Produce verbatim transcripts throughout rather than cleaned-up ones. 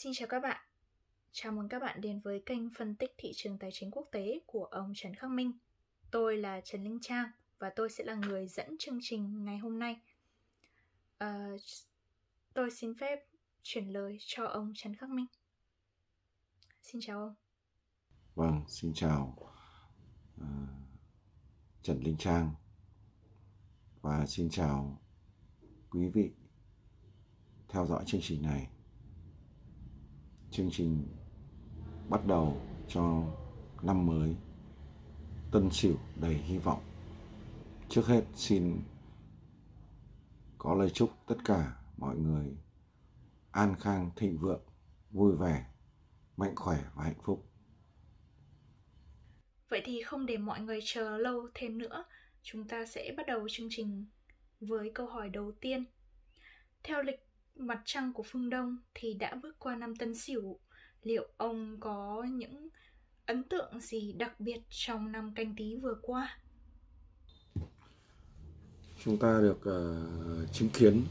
Xin chào các bạn. Chào mừng các bạn đến với kênh phân tích thị trường tài chính quốc tế của ông Trần Khắc Minh. Tôi là Trần Linh Trang và tôi sẽ là người dẫn chương trình ngày hôm nay. À, tôi xin phép chuyển lời cho ông Trần Khắc Minh. Xin chào ông. Vâng, xin chào uh, Trần Linh Trang và xin chào quý vị theo dõi chương trình này. Chương trình bắt đầu cho năm mới Tân Sửu đầy hy vọng. Trước hết xin có lời chúc tất cả mọi người an khang thịnh vượng, vui vẻ, mạnh khỏe và hạnh phúc. Vậy thì không để mọi người chờ lâu thêm nữa, chúng ta sẽ bắt đầu chương trình với câu hỏi đầu tiên. Theo lịch mặt trăng của phương Đông thì đã bước qua năm Tân Sửu. Liệu ông có những ấn tượng gì đặc biệt trong năm Canh Tý vừa qua? Chúng ta được uh, chứng kiến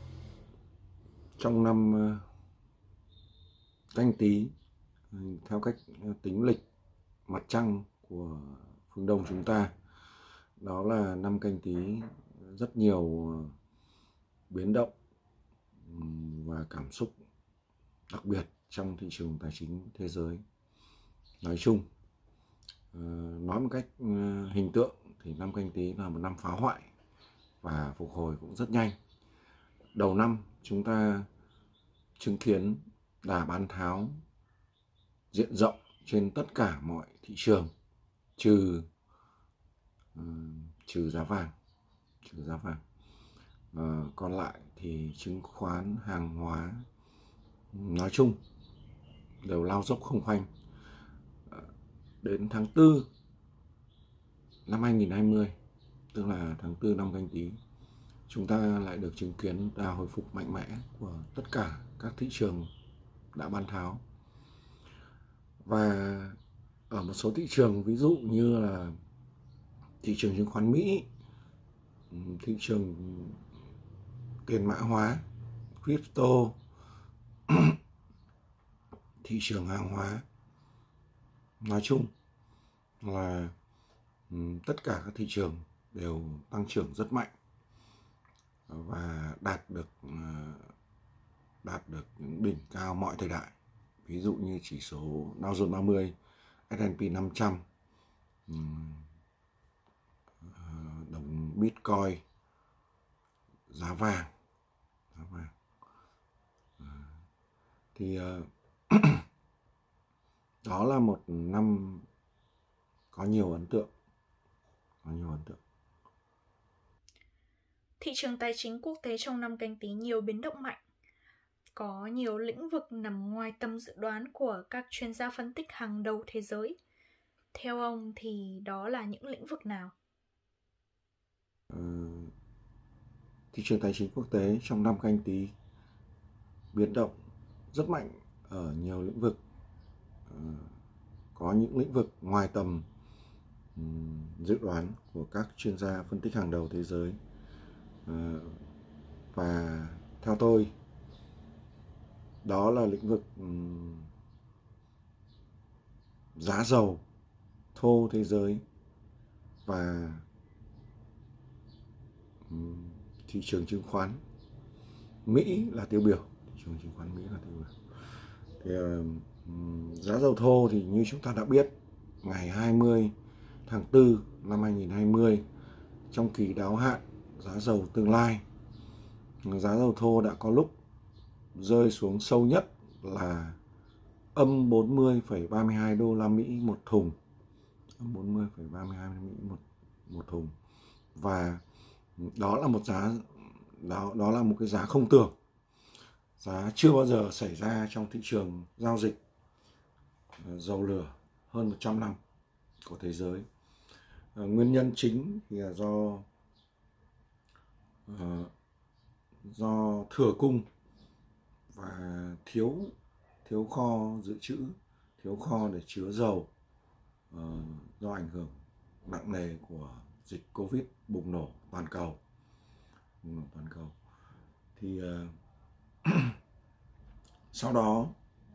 trong năm uh, Canh Tý, theo cách tính lịch mặt trăng của phương Đông chúng ta, đó là năm Canh Tý rất nhiều biến động và cảm xúc đặc biệt trong thị trường tài chính thế giới nói chung. Nói một cách hình tượng thì năm Canh Tý là một năm phá hoại và phục hồi cũng rất nhanh. Đầu năm chúng ta chứng kiến đà bán tháo diện rộng trên tất cả mọi thị trường, trừ uh, trừ giá vàng, trừ giá vàng. Uh, còn lại thì chứng khoán, hàng hóa nói chung đều lao dốc không phanh. Uh, đến tháng tư năm hai nghìn không trăm hai mươi, tức là tháng tư năm Canh Tý, chúng ta lại được chứng kiến đà hồi phục mạnh mẽ của tất cả các thị trường đã bán tháo. Và ở một số thị trường, ví dụ như là thị trường chứng khoán Mỹ, thị trường tiền mã hóa, crypto, thị trường hàng hóa, nói chung là tất cả các thị trường đều tăng trưởng rất mạnh và đạt được đạt được những đỉnh cao mọi thời đại. Ví dụ như chỉ số Dow Jones ba mươi, S and P năm trăm, đồng Bitcoin, giá vàng, giá vàng. Thì đó là một năm có nhiều ấn tượng, có nhiều ấn tượng. Thị trường tài chính quốc tế trong năm Canh Tý nhiều biến động mạnh. Có nhiều lĩnh vực nằm ngoài tầm dự đoán của các chuyên gia phân tích hàng đầu thế giới. Theo ông thì đó là những lĩnh vực nào? Ừ, thị trường tài chính quốc tế trong năm Canh Tý biến động rất mạnh ở nhiều lĩnh vực. Ừ, có những lĩnh vực ngoài tầm um, dự đoán của các chuyên gia phân tích hàng đầu thế giới. Uh, và theo tôi, đó là lĩnh vực um, giá dầu thô thế giới và um, thị trường chứng khoán Mỹ là tiêu biểu. Thị trường chứng khoán Mỹ là tiêu biểu. Thì, uh, giá dầu thô thì như chúng ta đã biết, ngày hai mươi tháng tư năm hai nghìn không trăm hai mươi, trong kỳ đáo hạn giá dầu tương lai, giá dầu thô đã có lúc rơi xuống sâu nhất là âm bốn mươi phẩy ba mươi hai đô la Mỹ một thùng, âm bốn mươi phẩy ba mươi hai đô la Mỹ một một thùng. Và đó là một giá đó đó là một cái giá không tưởng, giá chưa bao giờ xảy ra trong thị trường giao dịch dầu lửa hơn một trăm năm của thế giới. À, nguyên nhân chính thì là do uh, do thừa cung và thiếu thiếu kho dự trữ, thiếu kho để chứa dầu uh, do ảnh hưởng nặng nề của dịch Covid bùng nổ toàn cầu. Bùng nổ toàn cầu. Thì uh, sau đó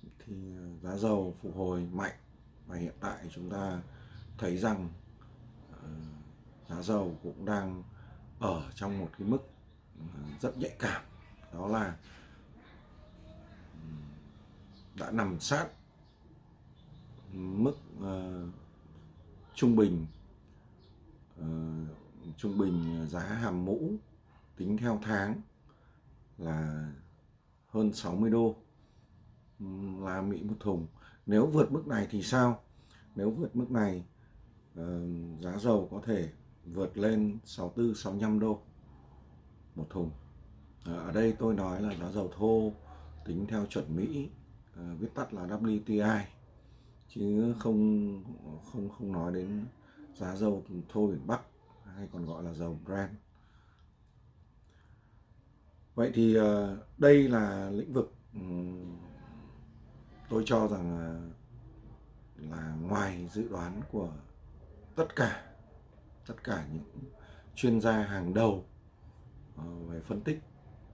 thì giá dầu phục hồi mạnh, và hiện tại chúng ta thấy rằng giá dầu cũng đang ở trong một cái mức rất nhạy cảm, đó là đã nằm sát mức uh, trung bình uh, trung bình giá hàm mũ tính theo tháng là hơn sáu mươi đô la Mỹ một thùng. Nếu vượt mức này thì sao? Nếu vượt mức này, uh, giá dầu có thể vượt lên sáu mươi tư, sáu mươi lăm đô một thùng. Uh, ở đây tôi nói là giá dầu thô tính theo chuẩn Mỹ, uh, viết tắt là W T I, chứ không không không nói đến giá dầu thô biển Bắc hay còn gọi là dầu Brent. Vậy thì uh, đây là lĩnh vực um, tôi cho rằng là, là ngoài dự đoán của tất cả tất cả những chuyên gia hàng đầu uh, về phân tích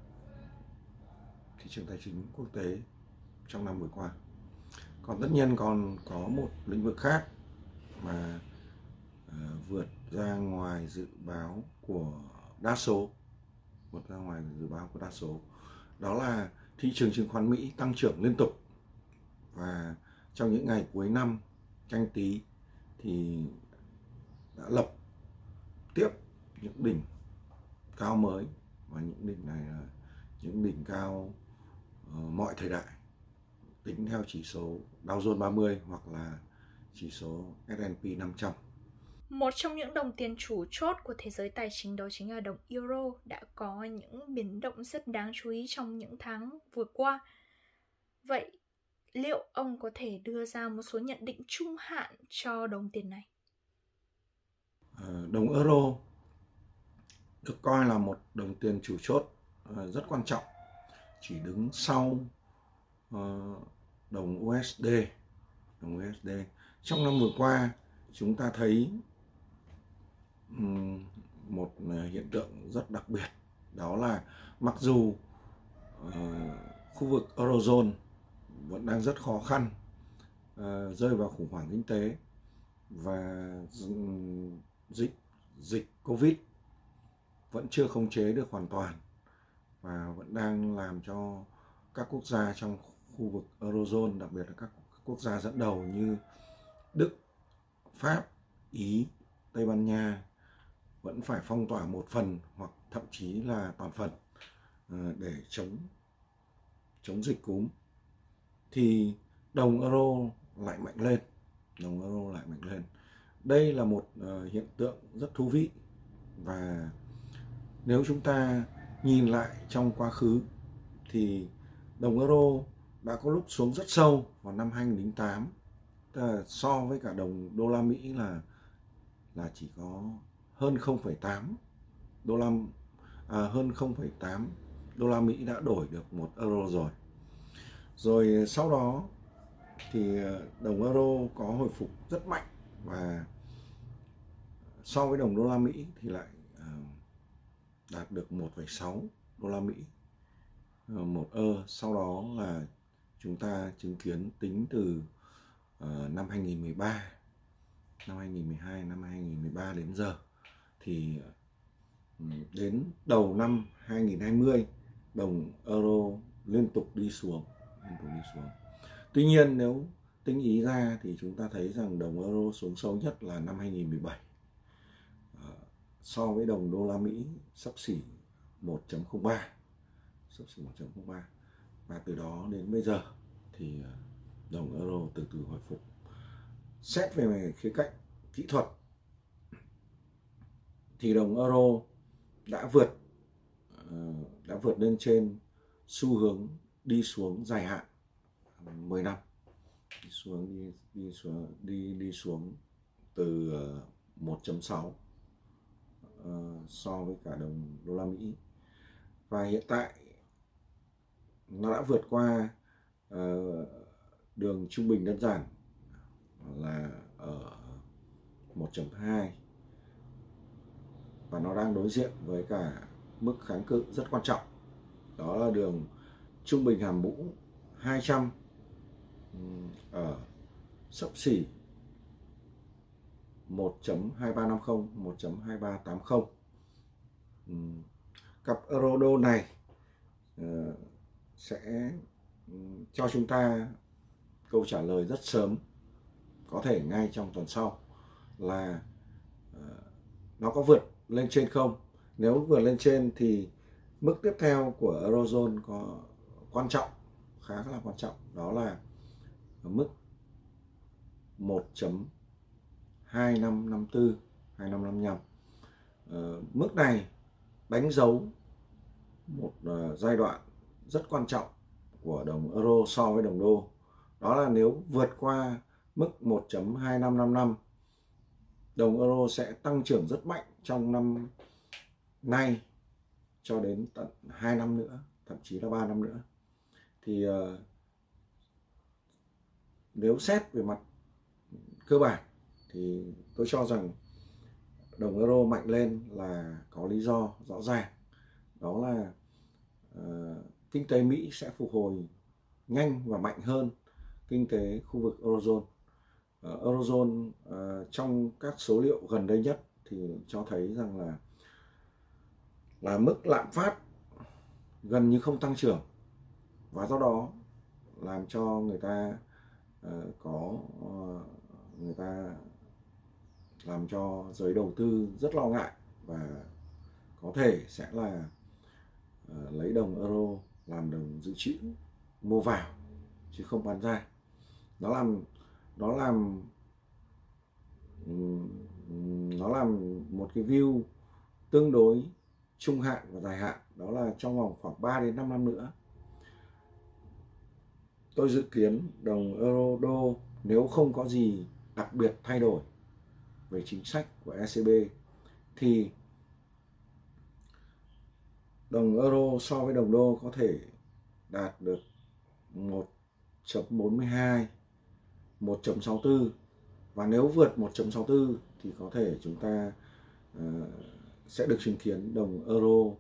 thị trường tài chính quốc tế trong năm vừa qua. Còn tất nhiên còn có một lĩnh vực khác mà uh, vượt ra ngoài dự báo của đa số, vượt ra ngoài dự báo của đa số, đó là thị trường chứng khoán Mỹ tăng trưởng liên tục. Và trong những ngày cuối năm Canh Tý thì đã lập tiếp những đỉnh cao mới, và những đỉnh này là những đỉnh cao uh, mọi thời đại, tính theo chỉ số Dow Jones ba mươi hoặc là chỉ số S and P năm trăm. Một trong những đồng tiền chủ chốt của thế giới tài chính đó chính là đồng Euro đã có những biến động rất đáng chú ý trong những tháng vừa qua. Vậy liệu ông có thể đưa ra một số nhận định trung hạn cho đồng tiền này? Đồng Euro được coi là một đồng tiền chủ chốt rất quan trọng, chỉ đứng sau đồng U S D. Đồng U S D trong năm vừa qua chúng ta thấy một hiện tượng rất đặc biệt, đó là mặc dù uh, khu vực Eurozone vẫn đang rất khó khăn, uh, rơi vào khủng hoảng kinh tế, và dịch dịch Covid vẫn chưa khống chế được hoàn toàn, và vẫn đang làm cho các quốc gia trong khu vực Eurozone, đặc biệt là các quốc gia dẫn đầu như Đức, Pháp, Ý, Tây Ban Nha vẫn phải phong tỏa một phần hoặc thậm chí là toàn phần để chống chống dịch cúm, thì đồng euro lại mạnh lên, đồng euro lại mạnh lên. Đây là một hiện tượng rất thú vị, và nếu chúng ta nhìn lại trong quá khứ thì đồng euro đã có lúc xuống rất sâu vào năm hai nghìn không trăm lẻ tám, so với cả đồng đô la Mỹ là là chỉ có hơn không phẩy tám đô la à, hơn không phẩy tám đô la Mỹ đã đổi được một euro rồi. Rồi sau đó thì đồng euro có hồi phục rất mạnh, và so với đồng đô la Mỹ thì lại đạt được một phẩy sáu đô la Mỹ một ơ. Sau đó là chúng ta chứng kiến tính từ uh, năm hai nghìn không trăm mười ba, năm hai nghìn không trăm mười hai, năm hai nghìn không trăm mười ba đến giờ, thì đến đầu năm hai nghìn không trăm hai mươi đồng euro liên tục đi xuống, liên tục đi xuống. Tuy nhiên nếu tính ý ra thì chúng ta thấy rằng đồng euro xuống sâu nhất là năm hai nghìn không trăm mười bảy, uh, so với đồng đô la Mỹ xấp xỉ một phẩy không ba, xấp xỉ một phẩy không ba, và từ đó đến bây giờ thì đồng euro từ từ hồi phục. Xét về khía cạnh kỹ thuật thì đồng euro đã vượt đã vượt lên trên xu hướng đi xuống dài hạn mười năm, đi xuống đi đi xuống đi đi xuống từ một phẩy sáu uh, so với cả đồng đô la Mỹ, và hiện tại nó đã vượt qua uh, đường trung bình đơn giản là ở một phẩy hai, và nó đang đối diện với cả mức kháng cự rất quan trọng, đó là đường trung bình hàm mũ hai trăm ở xấp xỉ một chấm hai ba năm không, một chấm hai ba tám không. Cặp euro đô này uh, sẽ cho chúng ta câu trả lời rất sớm, có thể ngay trong tuần sau, là uh, nó có vượt lên trên không. Nếu vượt lên trên thì mức tiếp theo của Eurozone có quan trọng, khá là quan trọng, đó là mức một chấm hai năm năm tư, hai năm năm năm. Uh, mức này đánh dấu một uh, giai đoạn rất quan trọng của đồng euro so với đồng đô. Đó là nếu vượt qua mức một chấm hai năm năm năm, đồng euro sẽ tăng trưởng rất mạnh trong năm nay cho đến tận hai năm nữa, thậm chí là ba năm nữa. Thì uh, nếu xét về mặt cơ bản thì tôi cho rằng đồng euro mạnh lên là có lý do rõ ràng. Đó là uh, kinh tế Mỹ sẽ phục hồi nhanh và mạnh hơn kinh tế khu vực Eurozone. Uh, Eurozone uh, trong các số liệu gần đây nhất thì cho thấy rằng là là mức lạm phát gần như không tăng trưởng, và do đó làm cho người ta uh, có uh, người ta làm cho giới đầu tư rất lo ngại và có thể sẽ là uh, lấy đồng euro làm đồng dự trữ mua vào chứ không bán ra. Nó làm nó làm nó làm một cái view tương đối trung hạn và dài hạn, đó là trong vòng khoảng ba đến năm năm nữa, tôi dự kiến đồng euro đô nếu không có gì đặc biệt thay đổi về chính sách của e xê bê thì đồng euro so với đồng đô có thể đạt được một chấm bốn mươi hai, một chấm sáu mươi tư, và nếu vượt một chấm sáu mươi tư thì có thể chúng ta uh, sẽ được chứng kiến đồng euro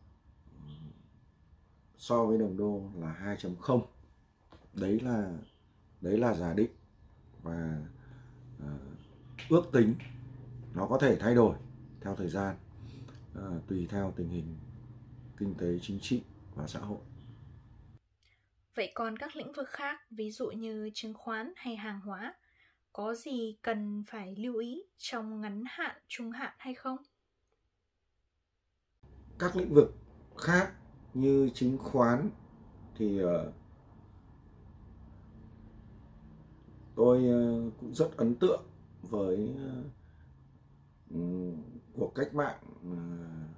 so với đồng đô là hai chấm không. Đấy là đấy là giả định và uh, ước tính, nó có thể thay đổi theo thời gian, uh, tùy theo tình hình kinh tế, chính trị và xã hội. Vậy còn các lĩnh vực khác, ví dụ như chứng khoán hay hàng hóa, có gì cần phải lưu ý trong ngắn hạn, trung hạn hay không? Các lĩnh vực khác như chứng khoán thì uh, tôi uh, cũng rất ấn tượng với uh, cuộc cách mạng uh,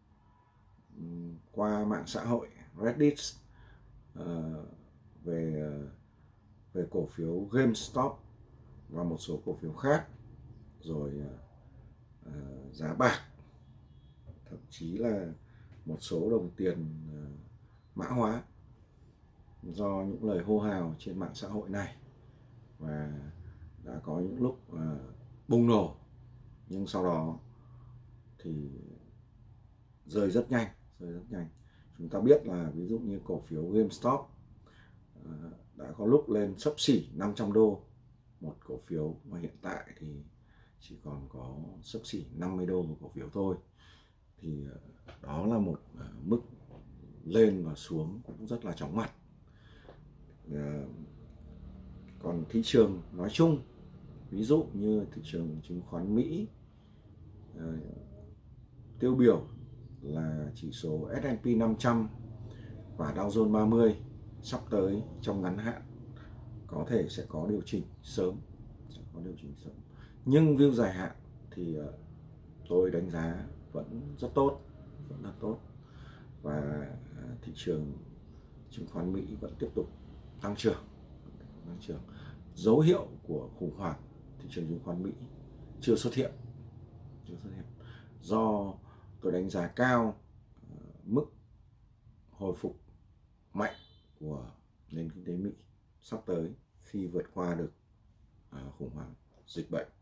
qua mạng xã hội Reddit uh, về uh, về cổ phiếu GameStop và một số cổ phiếu khác, rồi uh, giá bạc, thậm chí là một số đồng tiền uh, mã hóa do những lời hô hào trên mạng xã hội này, và đã có những lúc uh, bùng nổ, nhưng sau đó thì rơi rất nhanh, rơi rất nhanh. Chúng ta biết là ví dụ như cổ phiếu GameStop uh, đã có lúc lên xấp xỉ năm trăm đô một cổ phiếu, mà hiện tại thì chỉ còn có xấp xỉ năm mươi đô một cổ phiếu thôi. Thì uh, đó là một uh, mức lên và xuống cũng rất là chóng mặt. Uh, còn thị trường nói chung, ví dụ như thị trường chứng khoán Mỹ, uh, tiêu biểu là chỉ số ét and pê năm trăm và Dow Jones ba mươi, sắp tới trong ngắn hạn có thể sẽ có điều chỉnh sớm, sẽ có điều chỉnh sớm. Nhưng view dài hạn thì uh, tôi đánh giá vẫn rất tốt, vẫn là tốt, và uh, thị trường chứng khoán Mỹ vẫn tiếp tục tăng trưởng, tăng trưởng. Dấu hiệu của khủng hoảng thị trường chứng khoán Mỹ chưa xuất hiện, chưa xuất hiện, do tôi đánh giá cao uh, mức hồi phục mạnh của nền kinh tế Mỹ sắp tới khi vượt qua được uh, khủng hoảng dịch bệnh.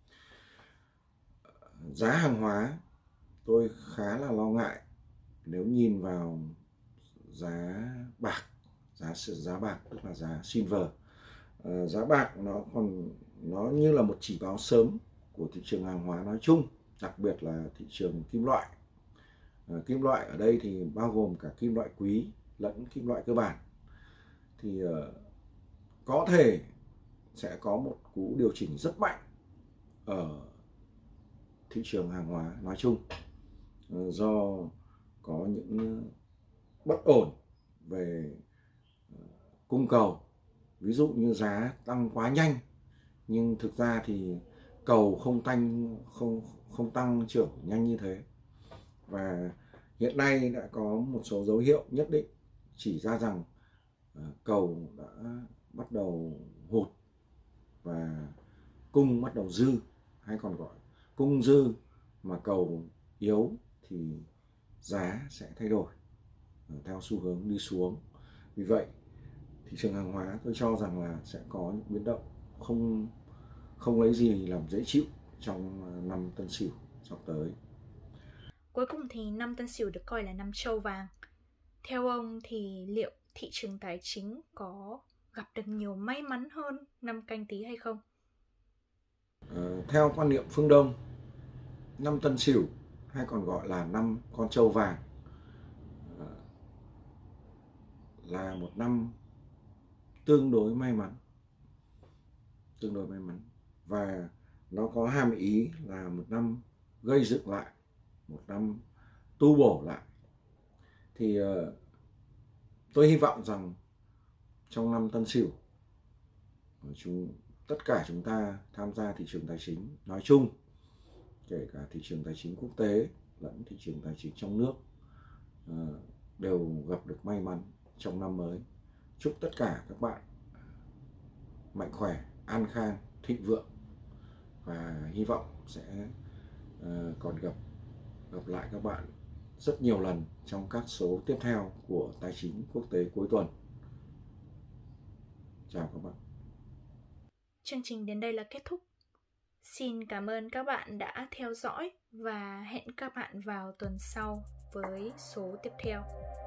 Uh, giá hàng hóa tôi khá là lo ngại nếu nhìn vào giá bạc, giá giá bạc tức là giá silver. uh, giá bạc nó còn nó như là một chỉ báo sớm của thị trường hàng hóa nói chung, đặc biệt là thị trường kim loại. Uh, kim loại ở đây thì bao gồm cả kim loại quý lẫn kim loại cơ bản. Thì uh, có thể sẽ có một cú điều chỉnh rất mạnh ở thị trường hàng hóa nói chung, uh, do có những bất ổn về cung cầu. Ví dụ như giá tăng quá nhanh nhưng thực ra thì cầu không tăng không không tăng trưởng nhanh như thế. Và hiện nay đã có một số dấu hiệu nhất định chỉ ra rằng cầu đã bắt đầu hụt và cung bắt đầu dư, hay còn gọi cung dư mà cầu yếu thì giá sẽ thay đổi theo xu hướng đi xuống. Vì vậy thị trường hàng hóa tôi cho rằng là sẽ có những biến động không không lấy gì làm dễ chịu trong năm Tân Sửu sắp tới. Cuối cùng thì năm Tân Sửu được coi là năm trâu vàng. Theo ông thì liệu thị trường tài chính có gặp được nhiều may mắn hơn năm Canh Tý hay không? À, theo quan niệm phương Đông, năm Tân Sửu hay còn gọi là năm con trâu vàng à, là một năm tương đối may mắn, tương đối may mắn và nó có hàm ý là một năm gây dựng lại, một năm tu bổ lại. Thì uh, tôi hy vọng rằng trong năm Tân Sửu, chúng tất cả chúng ta tham gia thị trường tài chính nói chung, kể cả thị trường tài chính quốc tế lẫn thị trường tài chính trong nước, uh, đều gặp được may mắn trong năm mới. Chúc tất cả các bạn mạnh khỏe, an khang, thịnh vượng và hy vọng sẽ uh, còn gặp gặp lại các bạn rất nhiều lần trong các số tiếp theo của Tài chính Quốc tế cuối tuần. Chào các bạn. Chương trình đến đây là kết thúc. Xin cảm ơn các bạn đã theo dõi và hẹn các bạn vào tuần sau với số tiếp theo.